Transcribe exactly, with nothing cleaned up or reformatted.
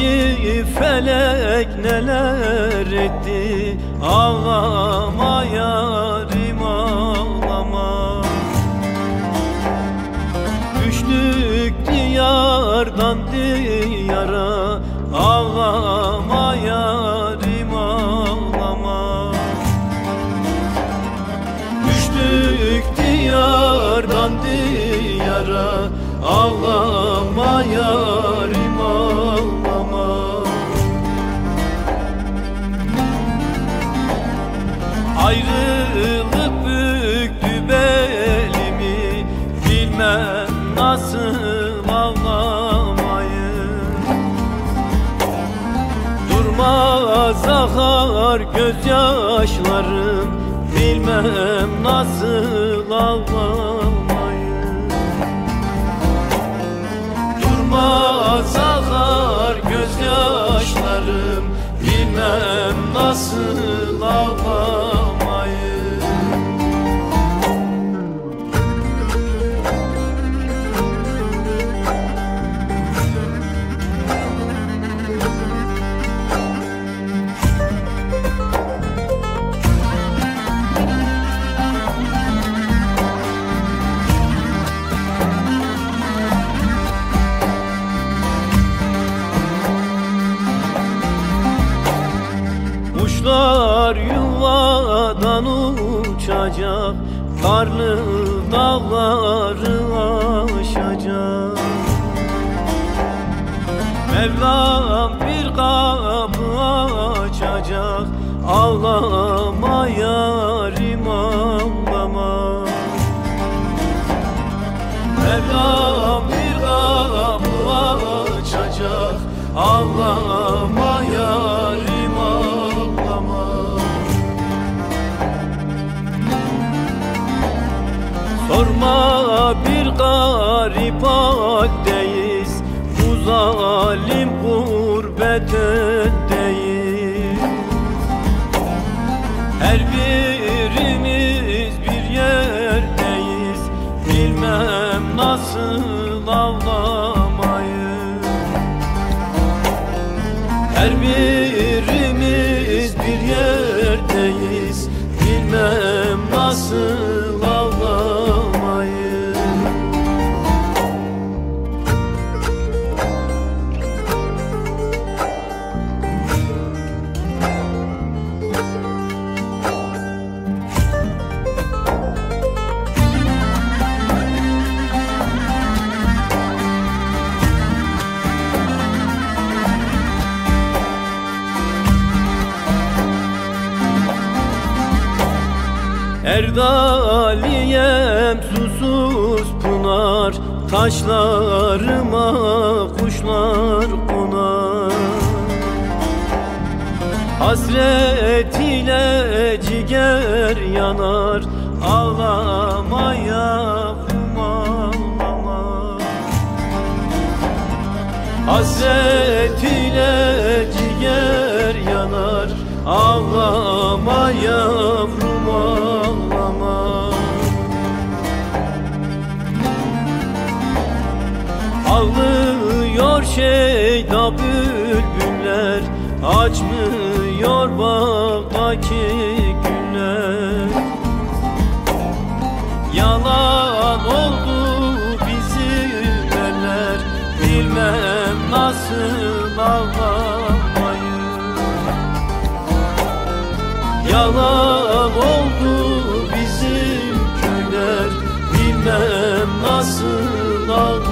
Sanki felek neler etti, ağlama yarim ağlama. Düştük diyardan diyara, ağlama yarim ağlama. Düştük diyardan diyara, ağlama yarim ağlama. Ayrılık büktü belimi, bilmem nasıl ağlamayı. Durmaz akar gözyaşlarım, bilmem nasıl ağlamayı. Durmaz akar gözyaşlarım, bilmem nasıl ağlamayı. Kuşlar yuvadan uçacak, karlı dağları aşacak. Mevlam bir kapı açacak, ağlama yarim ağlama. Mevlam bir kapı açacak, ağlama yarim ağlama. Sorma bir garip haldeyiz, bu zalim gurbet öndeyiz. Her birimiz bir yerdeyiz, bilmem nasıl ağlamayı. Her birimiz bir yerdeyiz, bilmem nasıl ağlamayı. Erdaliyem susuz pınar, taşlarıma kuşlar konar. Hasret ile ciger yanar, ağlama yavrum ağlama. Hasret ile ciger yanar, ağlama yavrum ağlama. Ağlıyor şeyda bülbüller, açmıyor baktaki güller. Yalan oldu bizim eller, bilmem nasıl ağlamayı. Yalan oldu bizim köyler, bilmem nasıl ağlamayı.